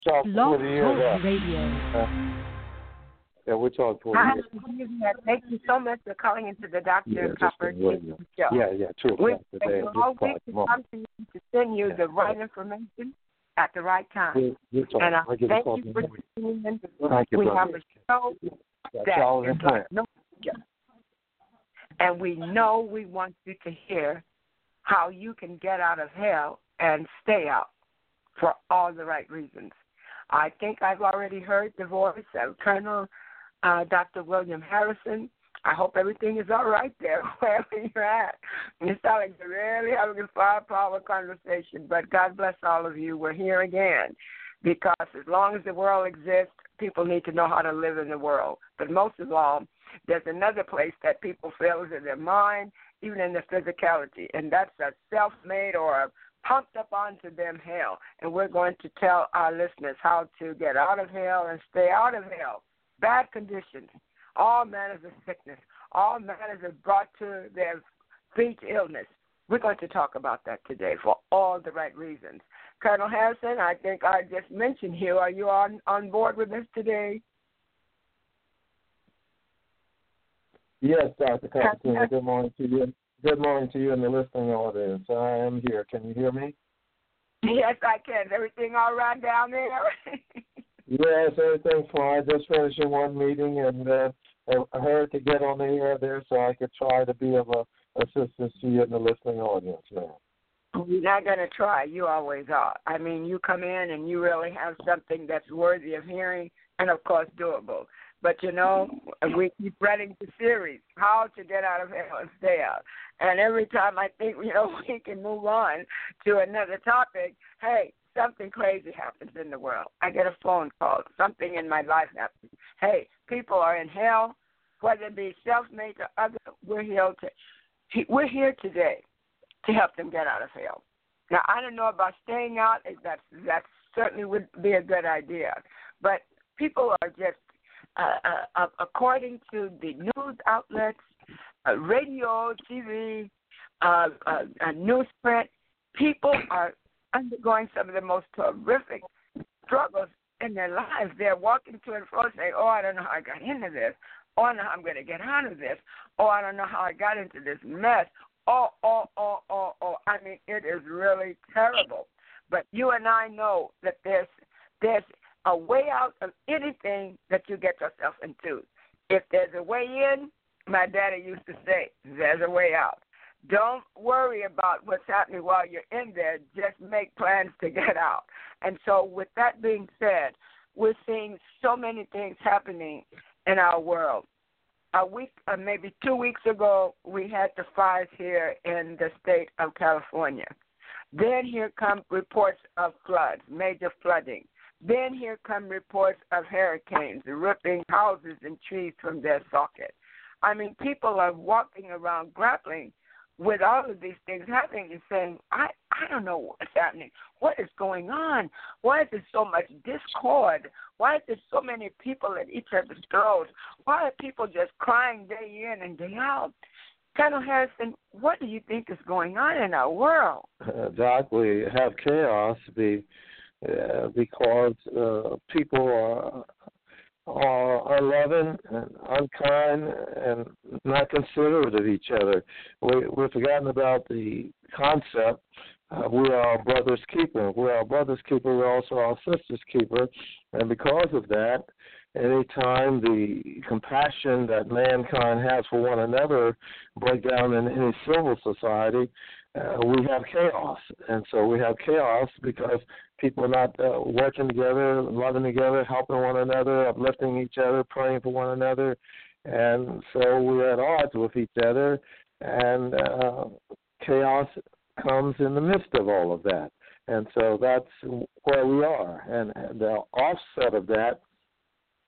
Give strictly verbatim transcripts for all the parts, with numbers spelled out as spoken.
Talk Blog for the year Talk that. Radio. Uh, yeah, we talk for the Hi, year. thank you so much for calling into the Yeah, Doctor just Copper been waiting. show. Yeah, yeah, two We o'clock today. will Just always five come moments. to you to send you Yeah. the right information at the right time. We, we talk. And I I give thank a you call for to tuning in. Thank you, We brother. have a show That's that all in is plan. like no other. And we know we want you to hear how you can get out of hell and stay out for all the right reasons. I think I've already heard the voice of Colonel uh, Doctor William Harrison. I hope everything is all right there, wherever you're at. You sound like you're really having a firepower conversation, but God bless all of you. We're here again because as long as the world exists, people need to know how to live in the world. But most of all, there's another place that people feel is in their mind, even in their physicality, and that's a self-made or a pumped up onto them hell. And we're going to tell our listeners how to get out of hell and stay out of hell. Bad conditions, all manners of sickness, all manners of brought to their feet illness. We're going to talk about that today for all the right reasons. Colonel Harrison, I think I just mentioned you. Are you on, on board with us today? Yes, Doctor Constantine. Good morning to you. Good morning to you and the listening audience. I am here. Can you hear me? Yes, I can. Is everything all right down there? Yes, everything's fine. Just finishing one meeting, and uh, I heard to get on the air there so I could try to be of a, assistance to you and the listening audience, man. You're not going to try. You always are. I mean, you come in and you really have something that's worthy of hearing and, of course, doable. But, you know, we keep running the series, how to get out of hell and stay out. And every time I think, you know, we can move on to another topic, hey, something crazy happens in the world. I get a phone call. Something in my life happens. Hey, people are in hell, whether it be self-made or other. We're here, to, we're here today to help them get out of hell. Now, I don't know about staying out. That's, that certainly would be a good idea. But people are just, Uh, uh, uh, according to the news outlets, uh, radio, T V, uh, uh, uh, newsprint, people are undergoing some of the most horrific struggles in their lives. They're walking to and fro saying, oh, I don't know how I got into this. Oh, I don't know how I'm going to get out of this. Oh, I don't know how I got into this mess. Oh, oh, oh, oh, oh. I mean, it is really terrible. But you and I know that there's there's a way out of anything that you get yourself into. If there's a way in, my daddy used to say, there's a way out. Don't worry about what's happening while you're in there. Just make plans to get out. And so with that being said, we're seeing so many things happening in our world. A week, uh, maybe two weeks ago, we had the fires here in the state of California. Then here come reports of floods, major flooding. Then here come reports of hurricanes ripping houses and trees from their socket. I mean, people are walking around grappling with all of these things happening and saying, I, I don't know what's happening. What is going on? Why is there so much discord? Why is there so many people at each other's throats? Why are people just crying day in and day out? Colonel Harrison, what do you think is going on in our world? Uh, Doc, we have chaos be, uh, because uh, people are, are unloving and unkind and not considerate of each other. We, we've forgotten about the concept. Uh, we are our brother's keeper. We're our brother's keeper. We're also our sister's keeper. And because of that, any time the compassion that mankind has for one another break down in any civil society, uh, we have chaos. And so we have chaos because people are not uh, working together, loving together, helping one another, uplifting each other, praying for one another. And so we're at odds with each other, and uh, chaos comes in the midst of all of that. And so that's where we are. And the offset of that,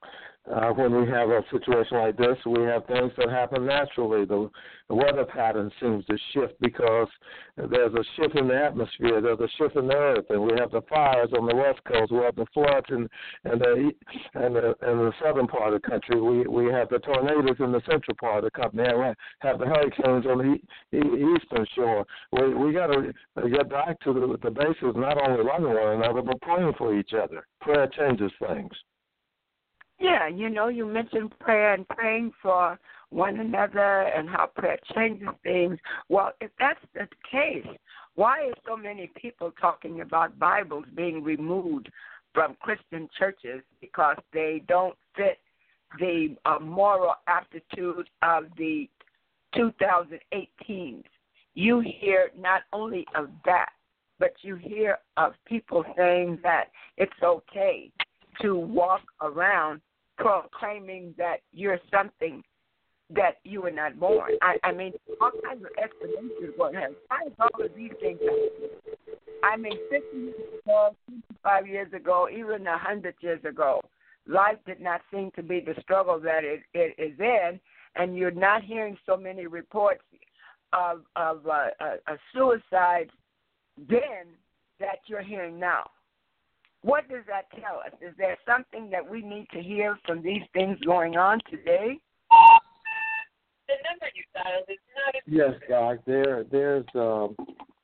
Uh, when we have a situation like this, we have things that happen naturally. The, the weather pattern seems to shift because there's a shift in the atmosphere. There's a shift in the earth, and we have the fires on the west coast. We have the floods in, in, the, in, the, in the southern part of the country. We we have the tornadoes in the central part of the country. And we have the hurricanes on the e- eastern shore. We we got to get back to the, the basics, not only loving one another, but praying for each other. Prayer changes things. Yeah, you know, you mentioned prayer and praying for one another and how prayer changes things. Well, if that's the case, why is so many people talking about Bibles being removed from Christian churches because they don't fit the uh, moral aptitude of the two thousand eighteens? You hear not only of that, but you hear of people saying that it's okay to walk around proclaiming that you're something that you were not born. I, I mean, all kinds of explanations going on. Why is all of these things happening? I mean, fifty years ago, fifty-five years ago, even one hundred years ago, life did not seem to be the struggle that it, it is in, and you're not hearing so many reports of, of uh, uh, uh, suicides then that you're hearing now. What does that tell us? Is there something that we need to hear from these things going on today? The number you dialed is not. Yes, Doc. There, there's um,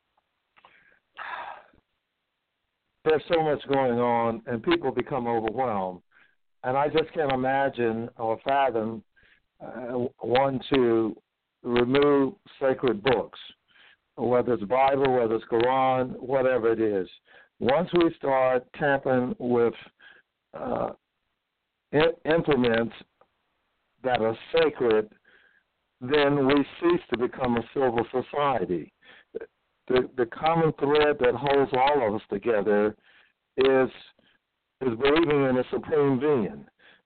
there's so much going on, and people become overwhelmed. And I just can't imagine or fathom uh, one to remove sacred books, whether it's Bible, whether it's Quran, whatever it is. Once we start tampering with uh, implements that are sacred, then we cease to become a civil society. The, the common thread that holds all of us together is is believing in a supreme being.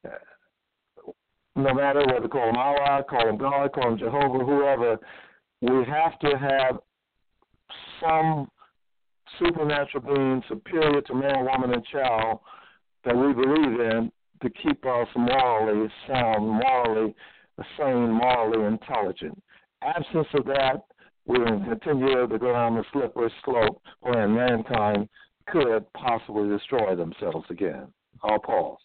No matter whether call him Allah, call him God, call him Jehovah, whoever, we have to have some supernatural being superior to man, woman, and child that we believe in to keep us morally sound, morally sane, morally intelligent. Absence of that, we will continue to go down the slippery slope wherein mankind could possibly destroy themselves again. I'll pause.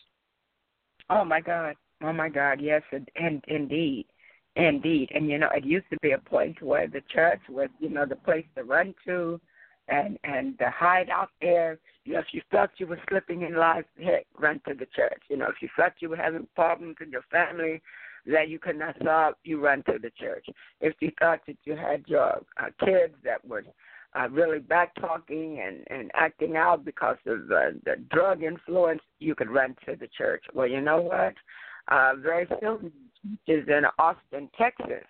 Oh, my God. Oh, my God. Yes, and, and indeed. Indeed. And, you know, it used to be a place where the church was, you know, the place to run to and, and to hide out there. You know, if you felt you were slipping in life, heck, run to the church. You know, if you felt you were having problems in your family that you could not solve, you run to the church. If you thought that you had your uh, kids that were uh, really back-talking and, and acting out because of uh, the drug influence, you could run to the church. Well, you know what? Uh, very soon, churches in Austin, Texas,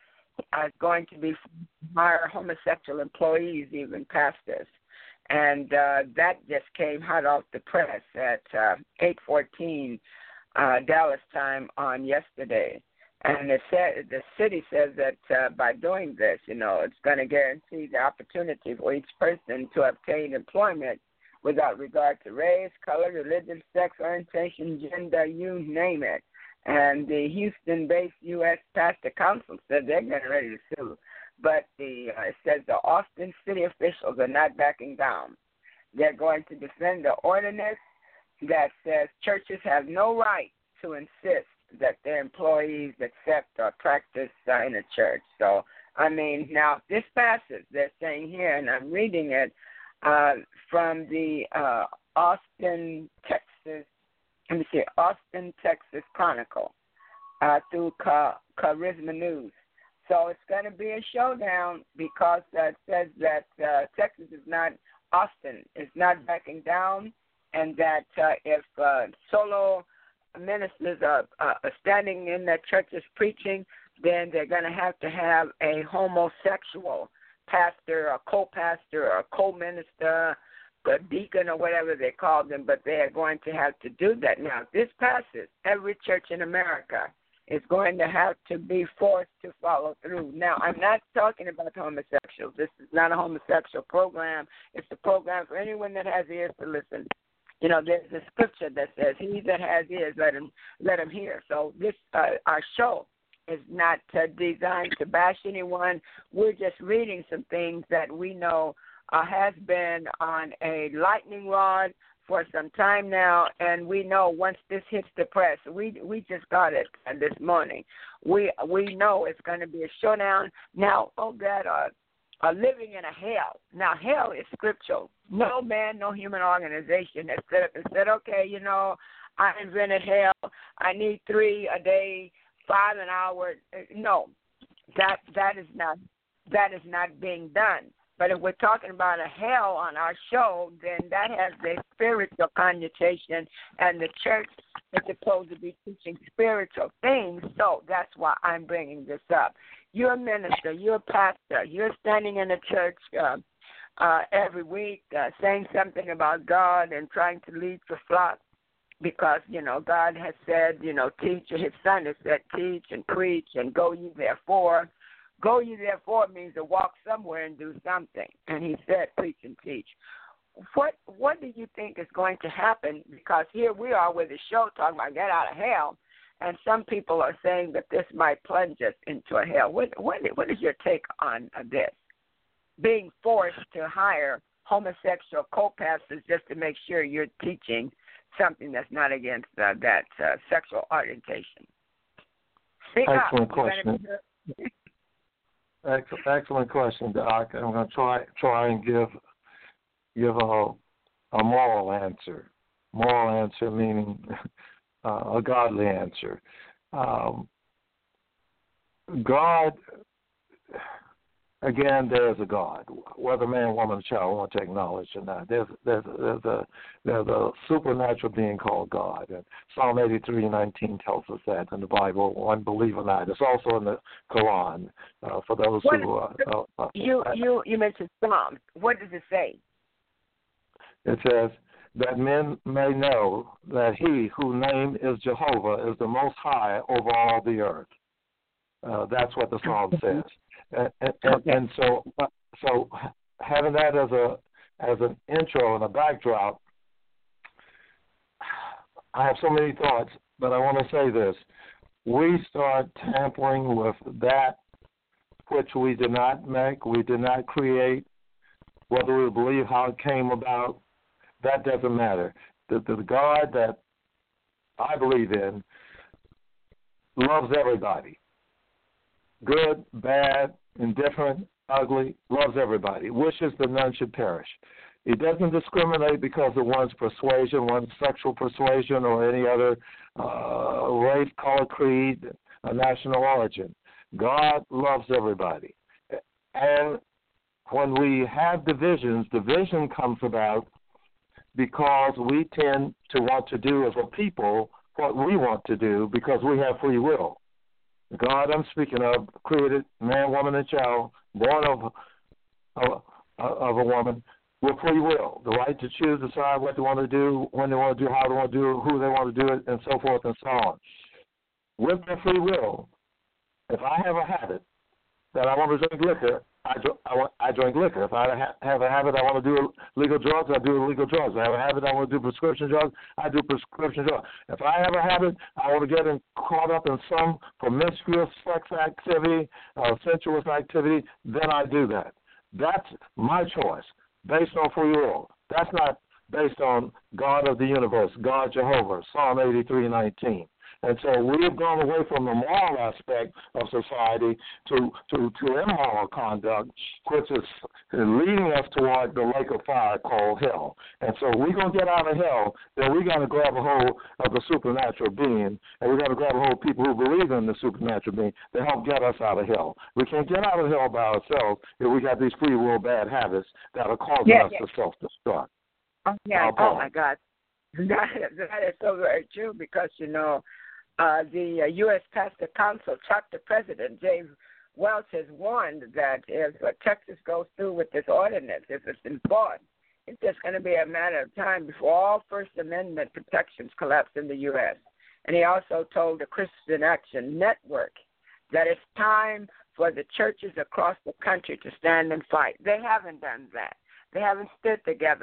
are going to be hire homosexual employees even past this. And uh, that just came hot off the press at uh, eight fourteen uh, Dallas time on yesterday. And it said, the city says that uh, by doing this, you know, it's going to guarantee the opportunity for each person to obtain employment without regard to race, color, religion, sex, orientation, gender, you name it. And the Houston-based U S Pastor Council said they're getting ready to sue. But the uh, it says the Austin city officials are not backing down. They're going to defend the ordinance that says churches have no right to insist that their employees accept or practice uh, in a church. So, I mean, now, if this passes, they're saying here, and I'm reading it uh, from the uh, Austin, Texas, let me see, Austin, Texas Chronicle uh, through Cha- Charisma News. So it's going to be a showdown because uh, it says that uh, Texas is not, Austin is not backing down, and that uh, if uh, solo ministers are, uh, are standing in their churches preaching, then they're going to have to have a homosexual pastor or co-pastor or co-minister, a deacon or whatever they call them, but they are going to have to do that. Now, if this passes, every church in America is going to have to be forced to follow through. Now, I'm not talking about homosexuals. This is not a homosexual program. It's a program for anyone that has ears to listen. You know, there's a scripture that says, "He that has ears, let him let him hear." So this uh, our show is not uh, designed to bash anyone. We're just reading some things that we know uh, has been on a lightning rod for some time now, and we know once this hits the press, we we just got it this morning. We we know it's going to be a showdown. Now, oh God, uh, are living in a hell. Now, hell is scriptural. No man, no human organization has set up and said, okay, you know, I invented hell. I need three a day, five an hour. No, that that is not that is not being done. But if we're talking about a hell on our show, then that has a spiritual connotation, and the church is supposed to be teaching spiritual things. So that's why I'm bringing this up. You're a minister. You're a pastor. You're standing in a church uh, uh, every week uh, saying something about God and trying to lead the flock because, you know, God has said, you know, teach. His son has said teach and preach and go ye therefore. Go ye therefore means to walk somewhere and do something. And he said preach and teach. What what do you think is going to happen? Because here we are with a show talking about get out of hell. And some people are saying that this might plunge us into a hell. What what, what is your take on uh, this? Being forced to hire homosexual co-pastors just to make sure you're teaching something that's not against uh, that uh, sexual orientation. Speak Excellent up. question. Excellent, excellent question, Doc. I'm going to try try and give give a a moral answer. Moral answer meaning uh, a godly answer. Um, God, again, there's a God. Whether man, woman, or child, I want to take knowledge or not. There's there's there's a there's a supernatural being called God. And Psalm eighty-three nineteen tells us that in the Bible. One believe or not. It's also in the Quran uh, for those what who. Uh, uh, uh, you you you mentioned Psalm. What does it say? It says that men may know that He whose name is Jehovah is the Most High over all the earth. Uh, that's what the Psalm says. And, and, Okay. and so, so having that as a as an intro and a backdrop, I have so many thoughts, but I want to say this: we start tampering with that which we did not make, we did not create, whether we believe how it came about. That doesn't matter. The, the God that I believe in loves everybody. Good, bad, indifferent, ugly, loves everybody, wishes that none should perish. He doesn't discriminate because of one's persuasion, one's sexual persuasion, or any other uh, race, color, creed, or national origin. God loves everybody. And when we have divisions, division comes about because we tend to want to do as a people what we want to do because we have free will. God, I'm speaking of, created man, woman, and child, born of, of, of a woman, with free will, the right to choose, decide what they want to do, when they want to do, how they want to do it, who they want to do it, and so forth and so on. With their free will, if I have a habit that I want to drink liquor, I, I, I drink liquor. If I have a habit I want to do illegal drugs, I do illegal drugs. If I have a habit I want to do prescription drugs, I do prescription drugs. If I have a habit I want to get in, caught up in some promiscuous sex activity, uh, sensuous activity, then I do that. That's my choice based on free will. That's not based on God of the universe, God Jehovah, Psalm eighty-three nineteen. And so we have gone away from the moral aspect of society to, to, to immoral conduct, which is leading us toward the lake of fire called hell. And so we're going to get out of hell, then we're going to grab a hold of the supernatural being, and we're going to grab a hold of people who believe in the supernatural being to help get us out of hell. We can't get out of hell by ourselves if we got these free will bad habits that are causing yeah, us yeah. to self-destruct. Oh, yeah. Oh, oh, my God. That is, that is so very true because, you know, Uh, the uh, U S Pastor Council, Chuck the President, James Welch, has warned that if uh, Texas goes through with this ordinance, if it's enforced, it's just going to be a matter of time before all First Amendment protections collapse in the U S And he also told the Christian Action Network that it's time for the churches across the country to stand and fight. They haven't done that. They haven't stood together.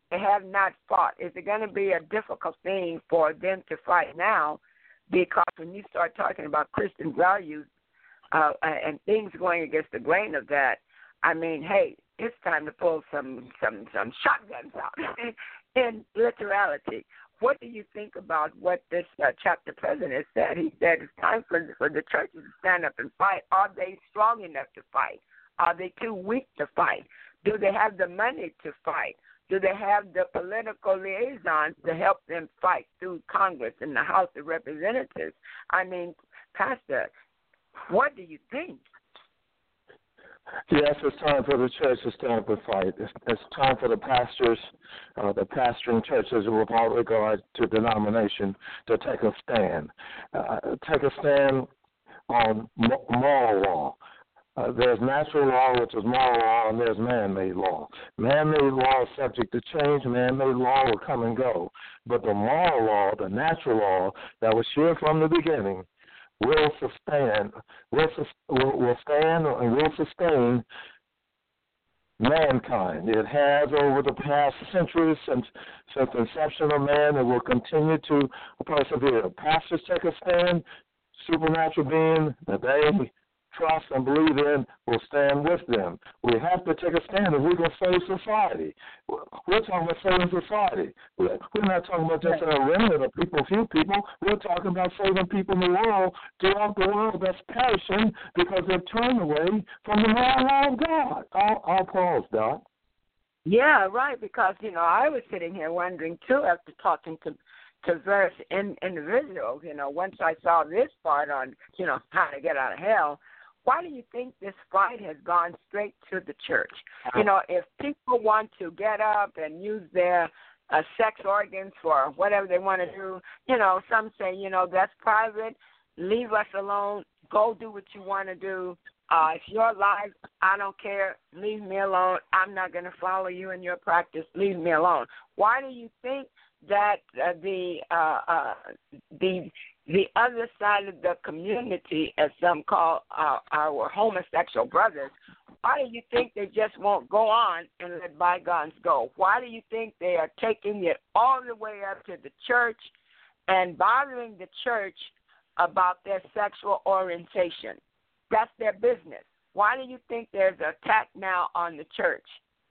they have not fought. Is it going to be a difficult thing for them to fight now? Because when you start talking about Christian values uh, and things going against the grain of that, I mean, hey, it's time to pull some some some shotguns out in literality. What do you think about what this uh, chapter president said? He said it's time for, for the churches to stand up and fight. Are they strong enough to fight? Are they too weak to fight? Do they have the money to fight? Do they have the political liaisons to help them fight through Congress and the House of Representatives? I mean, Pastor, what do you think? Yes, it's time for the church to stand up and fight. It's, it's time for the pastors, uh, the pastoring churches with all regard to denomination, to take a stand. Uh, take a stand on moral law. Uh, there's natural law, which is moral law, and there's man-made law. Man-made law is subject to change. Man-made law will come and go. But the moral law, the natural law that was sure from the beginning, will sustain, will, will, will stand and will sustain mankind. It has over the past centuries since, since the inception of man. It will continue to persevere. Pastors take a stand. Supernatural being that they trust and believe in will stand with them. We have to take a stand if we're going to save society. We're talking about saving society. We're not talking about just a remnant of people, few people. We're talking about saving people in the world, throughout the world that's perishing because they've turned away from the moral law of God. I'll, I'll pause, Doc. Yeah, right, because, you know, I was sitting here wondering, too, after talking to to various in, individuals, you know, once I saw this part on, you know, how to get out of hell, why do you think this fight has gone straight to the church? You know, if people want to get up and use their uh, sex organs for whatever they want to do, you know, some say, you know, that's private. Leave us alone. Go do what you want to do. Uh, it's your life. I don't care. Leave me alone. I'm not going to follow you in your practice. Leave me alone. Why do you think that uh, the uh, uh, the the other side of the community, as some call uh, our homosexual brothers, why do you think they just won't go on and let bygones go? Why do you think they are taking it all the way up to the church and bothering the church about their sexual orientation? That's their business. Why do you think there's an attack now on the church?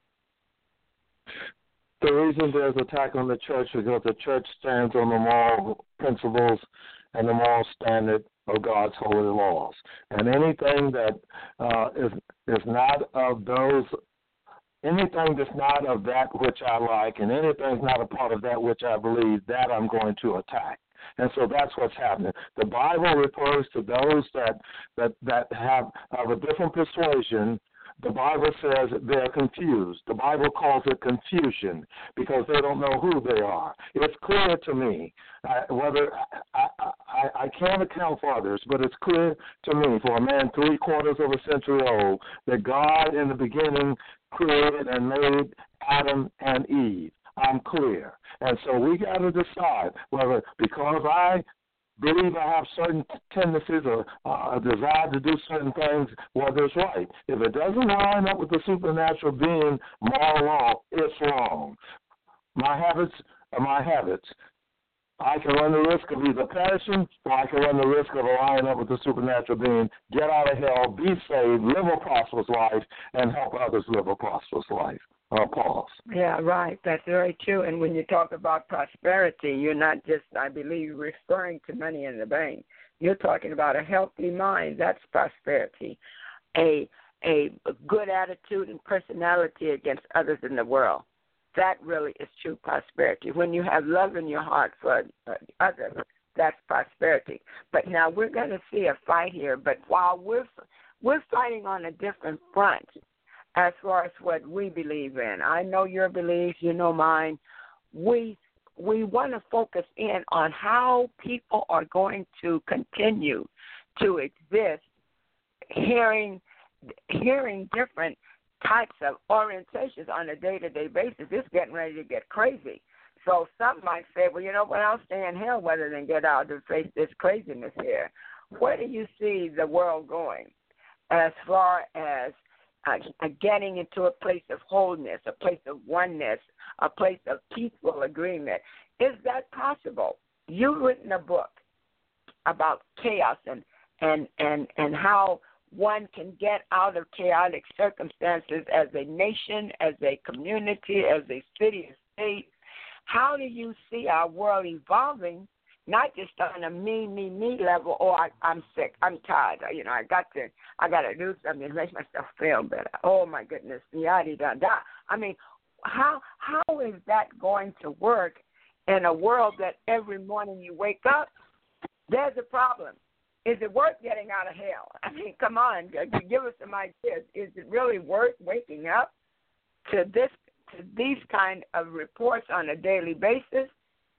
The reason there's an attack on the church is because the church stands on the moral principles and the moral standard of God's holy laws. And anything that uh, is is not of those, anything that's not of that which I like, and anything that's not a part of that which I believe, that I'm going to attack. And so that's what's happening. The Bible refers to those that that, that have of a different persuasion. The Bible says they're confused. The Bible calls it confusion because they don't know who they are. It's clear to me, uh, whether I, I, I can't account for others, but it's clear to me, for a man three quarters of a century old, that God in the beginning created and made Adam and Eve. I'm clear. And so we got to decide whether, because I believe I have certain tendencies or uh, a desire to do certain things, whether it's right. If it doesn't line up with the supernatural being moral law, it's wrong. My habits are my habits. I can run the risk of either perishing or I can run the risk of aligning up with the supernatural being, get out of hell, be saved, live a prosperous life, and help others live a prosperous life. Uh, pause. Yeah, right. That's very true. And when you talk about prosperity, you're not just, I believe, referring to money in the bank. You're talking about a healthy mind. That's prosperity. A a good attitude and personality against others in the world. That really is true prosperity. When you have love in your heart for others, that's prosperity. But now we're going to see a fight here. But while we're we're fighting on a different front, as far as what we believe in. I know your beliefs, you know mine. We we want to focus in on how people are going to continue to exist, hearing hearing different types of orientations on a day-to-day basis. It's getting ready to get crazy. So some might say, well, you know what, I'll stay in hell rather than get out and face this craziness here. Where do you see the world going as far as uh, getting into a place of wholeness, a place of oneness, a place of peaceful agreement. Is that possible? You've written a book about chaos and, and, and, and how one can get out of chaotic circumstances as a nation, as a community, as a city, a state. How do you see our world evolving, not just on a me, me, me level, or I, I'm sick, I'm tired, you know, I got to, I got to do something to make myself feel better. Oh, my goodness, yada, da, da. I mean, how how is that going to work in a world that every morning you wake up, there's a problem? Is it worth getting out of hell? I mean, come on, give us some ideas. Is it really worth waking up to this, to these kind of reports on a daily basis?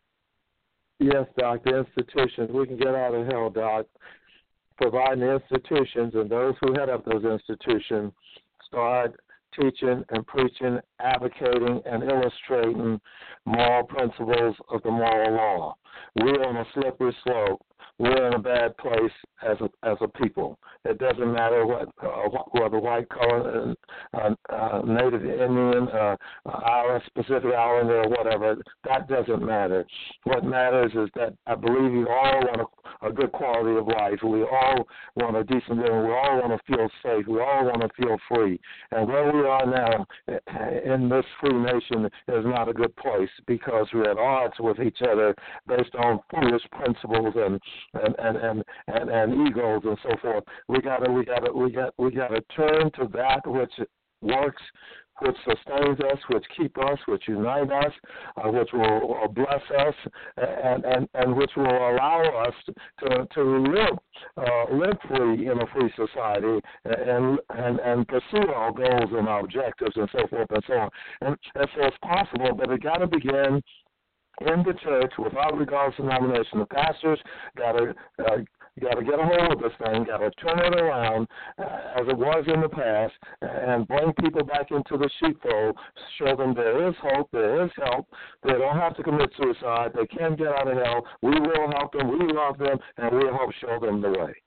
Yes, Doc, the institutions. We can get out of hell, Doc, providing the institutions and those who head up those institutions start teaching and preaching, advocating, and illustrating moral principles of the moral law. We're on a slippery slope. We're in a bad place as a as a people. It doesn't matter what uh, whether white, color, uh, uh, Native Indian, uh, our Pacific Islander, or whatever. That doesn't matter. What matters is that I believe we all want a, a good quality of life. We all want a decent living. We all want to feel safe. We all want to feel free. And where we are now in this free nation is not a good place because we're at odds with each other based on foolish principles and and and and, and, and egos and so forth. We gotta we gotta we got we gotta turn to that which works, which sustains us, which keep us, which unite us, uh, which will uh, bless us, and, and, and which will allow us to to live uh, live free in a free society and and and pursue our goals and our objectives and so forth and so on. And, and so it's possible, but it got to begin in the church without regard to denomination. The pastors got to uh, got to get a hold of this thing, got to turn it around uh, as it was in the past, and bring people back into the sheepfold, show them there is hope, there is help. They don't have to commit suicide. They can get out of hell. We will help them. We love them, and we'll help show them the way.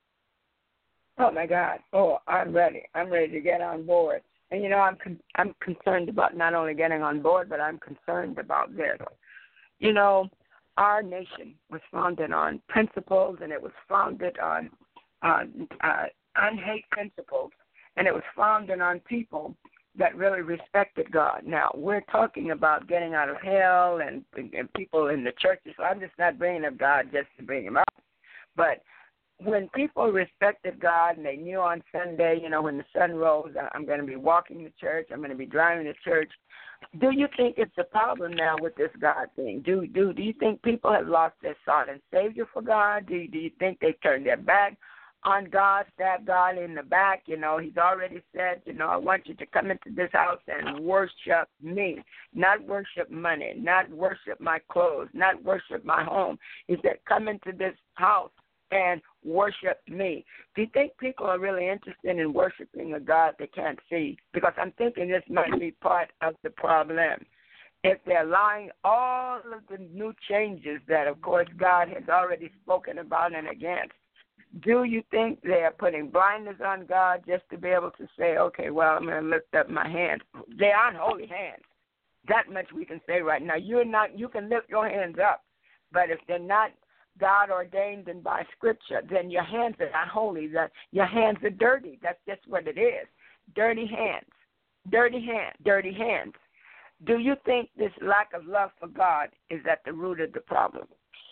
Oh, my God. Oh, I'm ready. I'm ready to get on board. And, you know, I'm con- I'm concerned about not only getting on board, but I'm concerned about this. You know, our nation was founded on principles, and it was founded on uh, uh, unhate principles, and it was founded on people that really respected God. Now, we're talking about getting out of hell and, and people in the churches. So I'm just not bringing up God just to bring him up. But when people respected God and they knew on Sunday, you know, when the sun rose, I'm going to be walking to church, I'm going to be driving to church. Do you think it's a problem now with this God thing? Do do do you think people have lost their son and savior for God? Do do you think they've turned their back on God, stabbed God in the back? You know, he's already said, you know, I want you to come into this house and worship me, not worship money, not worship my clothes, not worship my home. He said, come into this house and worship me. Do you think people are really interested in worshiping a God they can't see? Because I'm thinking this might be part of the problem. If they're allowing all of the new changes that, of course, God has already spoken about and against, do you think they are putting blinders on God just to be able to say, okay, well, I'm going to lift up my hands? They aren't holy hands. That much we can say right now. You're not. You can lift your hands up, but if they're not God ordained and by Scripture, then your hands are not holy. That your hands are dirty. That's just what it is. Dirty hands, dirty hands, dirty hands. Do you think this lack of love for God is at the root of the problem?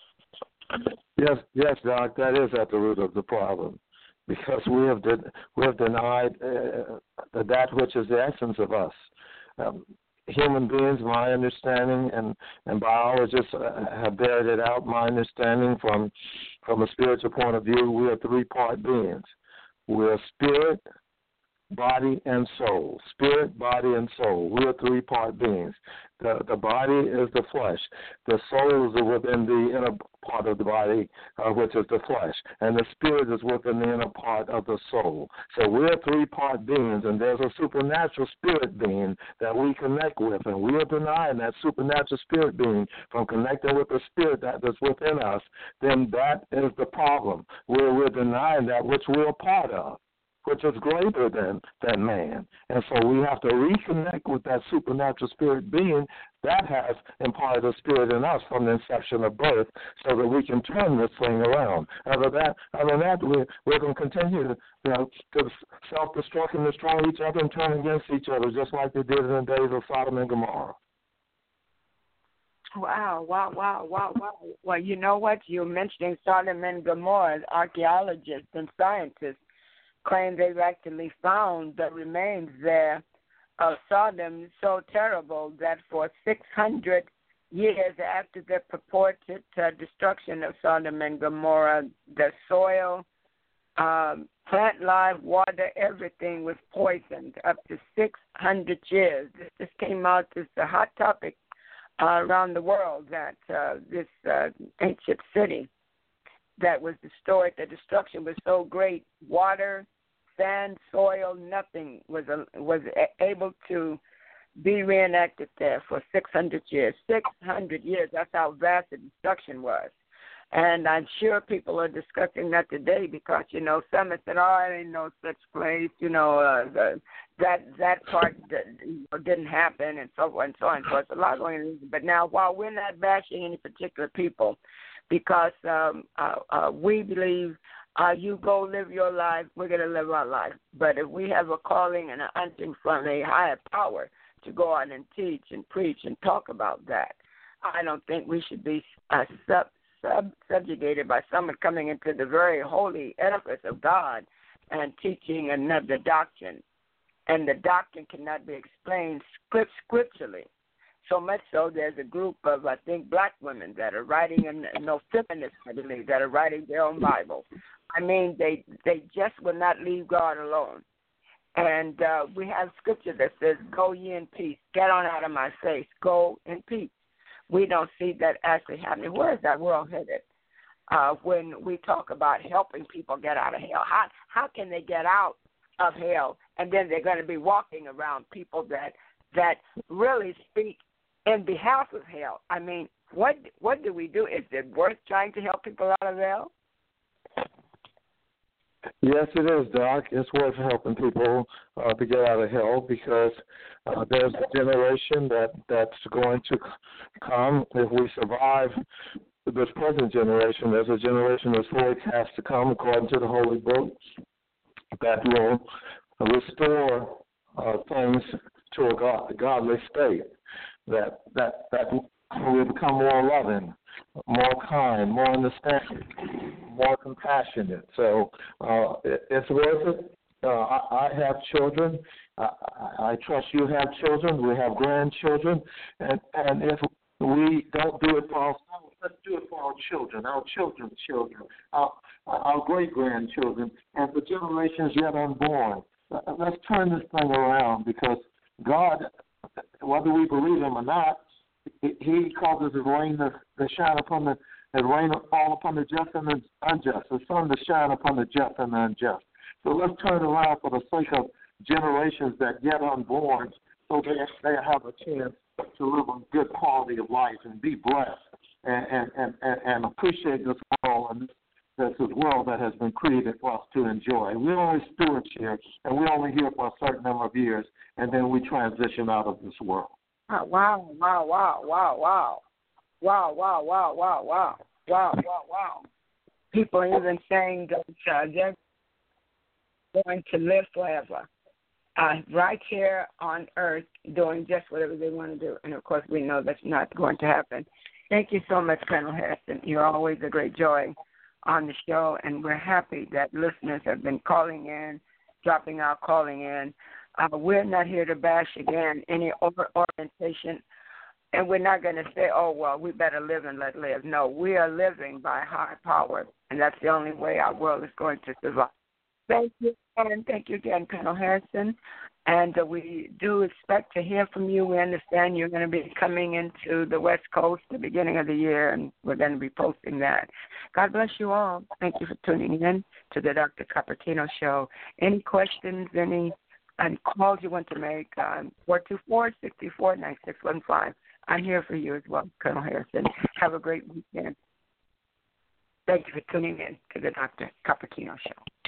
Yes, yes, Doc, that is at the root of the problem, because we have de- we have denied uh, that which is the essence of us. Um, Human beings, my understanding, and, and biologists have bared it out, my understanding from from a spiritual point of view, we are three-part beings. We're spirit, body, and soul. Spirit, body, and soul. We are three-part beings. The the body is the flesh. The soul is within the inner part of the body, uh, which is the flesh. And the spirit is within the inner part of the soul. So we're three-part beings, and there's a supernatural spirit being that we connect with. And we are denying that supernatural spirit being from connecting with the spirit that is within us. Then that is the problem. We're, we're denying that which we're a part of. which is greater than, than man. And so we have to reconnect with that supernatural spirit being that has imparted a spirit in us from the inception of birth so that we can turn this thing around. Other than that, other than that we're, we're going to continue to, you know, to self-destruct and destroy each other and turn against each other just like they did in the days of Sodom and Gomorrah. Wow, wow, wow, wow, wow. Well, you know what? You're mentioning Sodom and Gomorrah. Archaeologists and scientists claim they've actually found the remains there of Sodom so terrible that for six hundred years after the purported uh, destruction of Sodom and Gomorrah, the soil, um, plant life, water, everything was poisoned up to six hundred years. This just came out as a hot topic uh, around the world that uh, this uh, ancient city that was destroyed, the destruction was so great, water, sand, soil, nothing was uh, was able to be reenacted there for six hundred years. six hundred years, that's how vast the destruction was. And I'm sure people are discussing that today because, you know, some have said, oh, I ain't no such place, you know, uh, the, that that part didn't happen and so on and so on. So it's a lot going on. But now, while we're not bashing any particular people, because um, uh, uh, we believe Uh, you go live your life, we're going to live our life. But if we have a calling and an unction from a higher power to go out and teach and preach and talk about that, I don't think we should be uh, sub, sub, subjugated by someone coming into the very holy edifice of God and teaching another doctrine. And the doctrine cannot be explained script, scripturally. So much so, there's a group of, I think, black women that are writing, and no feminists, I believe, that are writing their own Bible. I mean, they they just will not leave God alone. And uh, we have scripture that says, go ye in peace. Get on out of my face. Go in peace. We don't see that actually happening. Where is that world headed? Uh, when we talk about helping people get out of hell, how how can they get out of hell? And then they're going to be walking around people that that really speak in behalf of hell. I mean, what what do we do? Is it worth trying to help people out of hell? Yes, it is, Doc. It's worth helping people uh, to get out of hell because uh, there's a generation that, that's going to come. If we survive this present generation, there's a generation that's forecast to come, according to the Holy Book, that will restore uh, things to a God, godly state, that, that, that will become more loving, more kind, more understanding, more compassionate. So uh, it, it's worth it. Uh, I, I have children. I, I trust you have children. We have grandchildren. And, and if we don't do it for ourselves, let's do it for our children, our children's children, our, our great-grandchildren, and the generations yet unborn. Let's turn this thing around because God, whether we believe him or not, he causes his rain to, to shine upon the, and rain fall upon the just and the unjust, the sun to shine upon the just and the unjust. So let's turn around for the sake of generations that yet unborn so they, they have a chance to live a good quality of life and be blessed and, and, and, and, and appreciate this world and this, this world that has been created for us to enjoy. We're only stewards here, and we're only here for a certain number of years, and then we transition out of this world. Oh, wow, wow, wow, wow, wow. Wow, wow, wow, wow, wow. Wow, wow, wow. People even saying that uh, they're going to live forever. Uh, right here on earth doing just whatever they want to do. And, of course, we know that's not going to happen. Thank you so much, Colonel Harrison. You're always a great joy on the show, and we're happy that listeners have been calling in, dropping out, calling in. Uh, we're not here to bash, again, any over-orientation, and we're not going to say, oh, well, we better live and let live. No, we are living by high power, and that's the only way our world is going to survive. Thank you, and thank you again, Colonel Harrison. And uh, we do expect to hear from you. We understand you're going to be coming into the West Coast at the beginning of the year, and we're going to be posting that. God bless you all. Thank you for tuning in to the Doctor Cupertino Show. Any questions, any and calls you want to make, um, four two four, six four, nine six one five. I'm here for you as well, Colonel Harrison. Have a great weekend. Thank you for tuning in to the Doctor Cupertino Show.